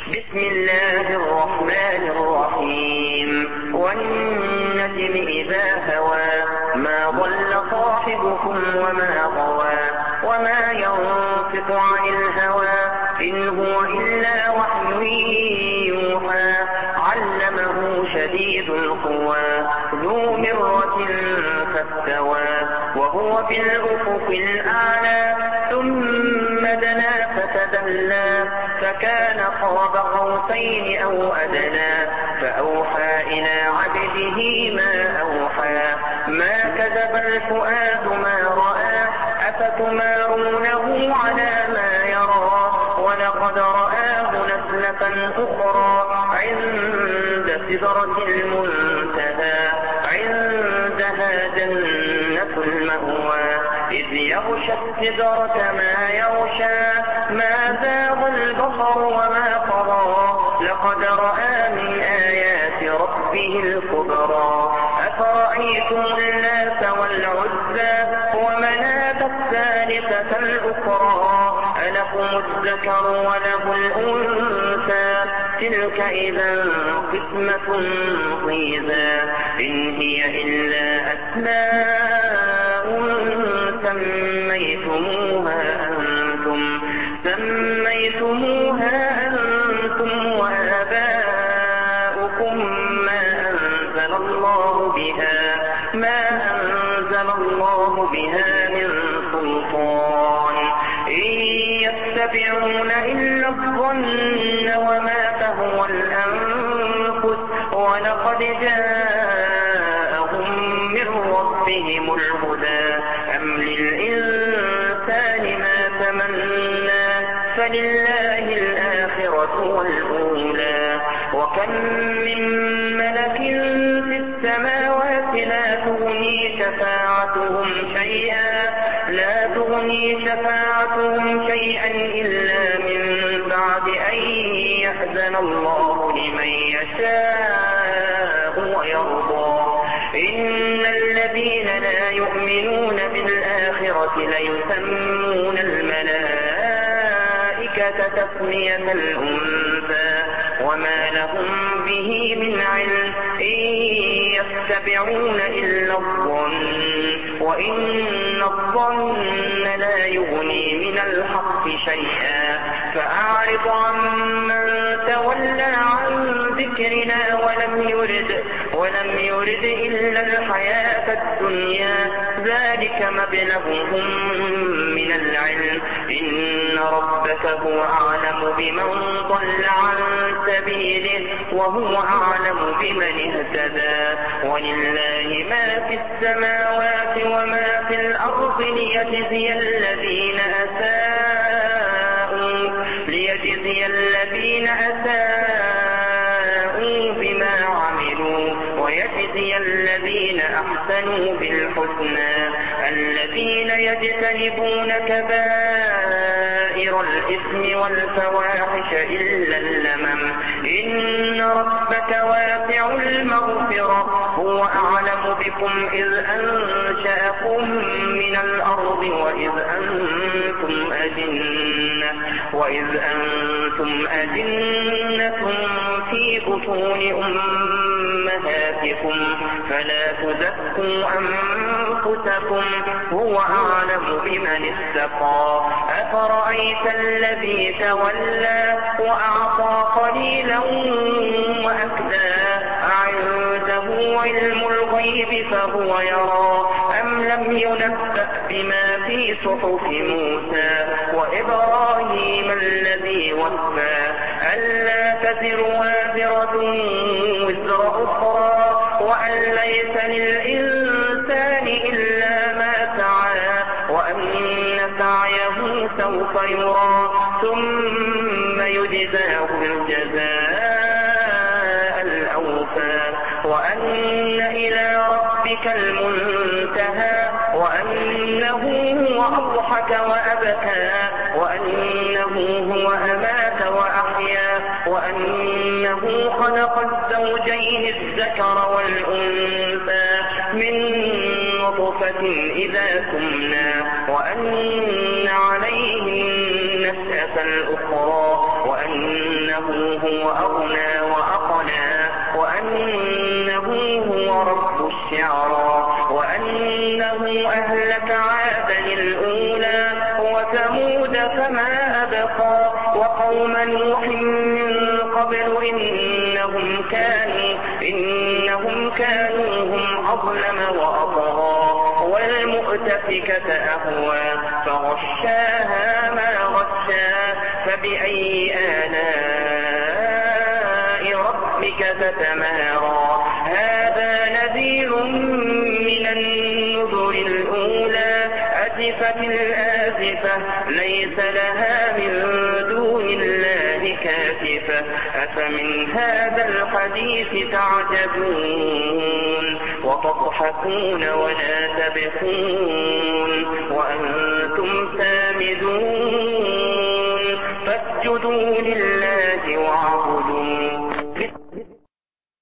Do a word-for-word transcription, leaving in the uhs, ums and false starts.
بسم الله الرحمن الرحيم والنجم إذا هوى ما ضل صاحبكم وما غوى وما ينطق عن الهوى إن هو إلا وحي يوحى علمه شديد القوى ذو مرة فاستوى وهو بالأفق الأعلى ثم دنا فتدلى فكان قاب قوسين أو أدنى فأوحى إلى عبده ما أوحى ما كذب الفؤاد ما رأى أفتمارونه على ما يرى ولقد رآه نزلة أخرى عند سدرة المنتهى عندها جنة المأوى إذ يغشى السدرة ما يغشى ما زاغ البصر وما طغى لقد رأى من آيات ربه الكبرى أفرأيتم اللات والعزى ومناة الثالثة الأخرى ألكم الذكر وله الأنثى تلك إذا قسمة ضيزى إن هي إلا أسماء سميتموها أنتم سميتموها أنتم وآباؤكم ما أنزل الله بها ما أنزل الله بها من سلطان إن يتبعون إلا الظن وما تهوى الأنفس ولقد جاءهم من ربهم الهدى أم للإنسان ما تمنى فلله الآخرة والأولى وكم من ملك في السماوات لا تغني شفاعتهم شيئا لا تغني شفاعتهم شيئا إلا من بعد أن يأذن الله لمن يشاء ويرضى إن الذين لا يؤمنون بالآخرة ليسمون الملائكة تسمية الأنثى وما لهم به من علم إن يتبعون إلا الظن وإن الظن لا يغني من الحق شيئا فأعرض عمن تولى عن ذكرنا ولم يرد ولم يرد إلا الحياة الدنيا ذلك مبلغهم من العلم إن ربك هو أعلم بمن ضل عن سبيله وهو أعلم بمن اهتدى ولله ما في السماوات وما في الأرض ليجزي الذين أساءوا ليجزي الذين أساءوا بما عملوا ويجزي الذين أحسنوا بالحسنى الذين يجتنبون كبائر الإثم والفواحش إلا اللمم إن ربك واسع المغفرة هو أعلم بكم إذ أنشأكم من الأرض وإذ أنتم أجنة وإذ أنتم أجنة في بطون أمهاتكم فلا تزكوا أنفسكم هو أعلم بمن اتقى أفرأيت الذي تولى وأعطى قليلا وأكدى أعنده علم الغيب فهو يرى أم لم ينبأ بما في صحف موسى وإبراهيم الذي وفى ألا تزر وازرة وزر أخرى وأن ليس للإنسان إلا ما سعى وأن سعيه سوف يرى ثم يجزاه الجزاء الأوفى وأن إلى ربك المنتهى وأنه هو أضحك وأبكى وأنه هو أمات وأحيا وأنه خلق الزوجين الذكر والأنثى من نطفة إذا تمنى وأن عليه النشأة الأخرى وأن أنه هو أغنى وأقنى وأنه هو رب الشعرى وأنه أهلك عادا الأولى وثمود فما أبقى وقوم نوح من قبل إنهم كانوا إنهم كانوا هم أظلم وأطغى والمؤتفكة أهوى فغشاها ما غشا فبأي آلاء ربك تتمارى هذا نذير من النذر الأولى أزفت الآزفة ليس لها من دون الله كاشفة أفمن هذا الحديث تعجبون وتضحكون ولا تبكون وأنتم سامدون فاسجدوا لله واعبدوا